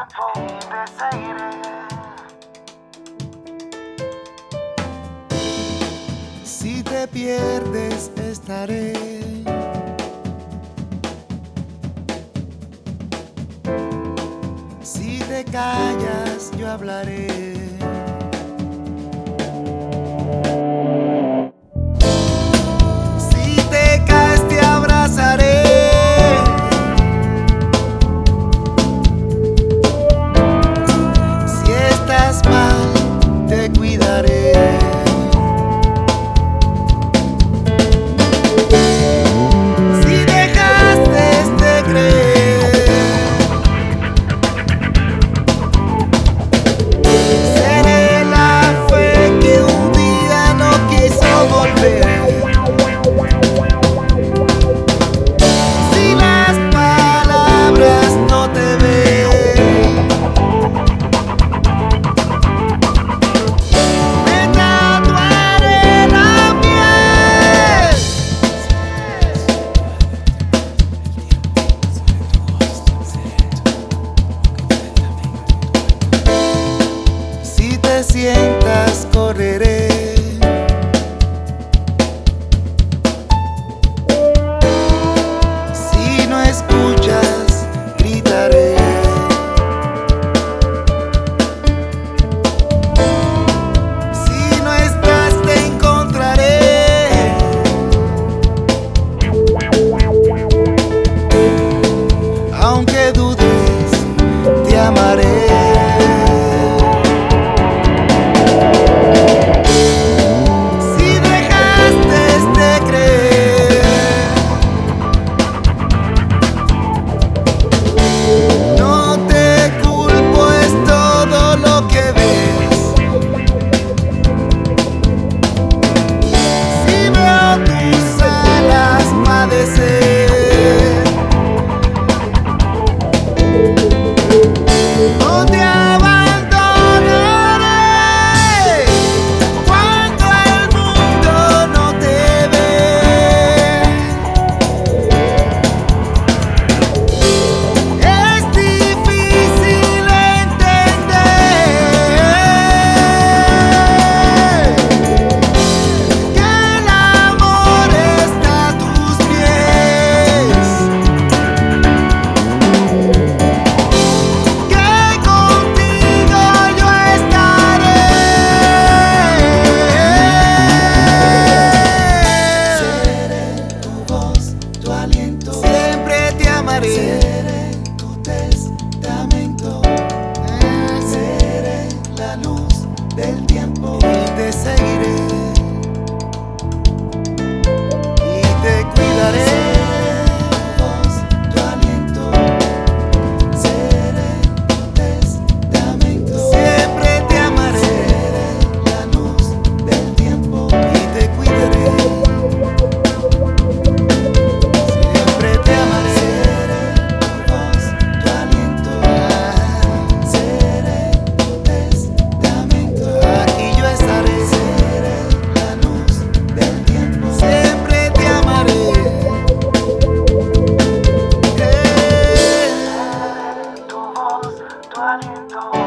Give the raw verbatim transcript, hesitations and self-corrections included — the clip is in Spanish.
tiempo y te seguiré. Si te pierdes, estaré. Si te callas, yo hablaré. Si te caes, te abrazaré. Si estás mal, te cuidaré. Sientas, correré. Si no escuchas, gritaré. Si no estás, te encontraré. Aunque dudes, te amaré. No te abandonaré cuando el mundo no te ve. Es difícil entender que el amor está a tus pies. Seré tu testamento, seré la luz del tiempo y te seguiré y te cuidaré. Tu aliento, seré tu testamento, siempre te amaré. Seré la luz del tiempo y te cuidaré. Siempre te amaré. Tu aliento.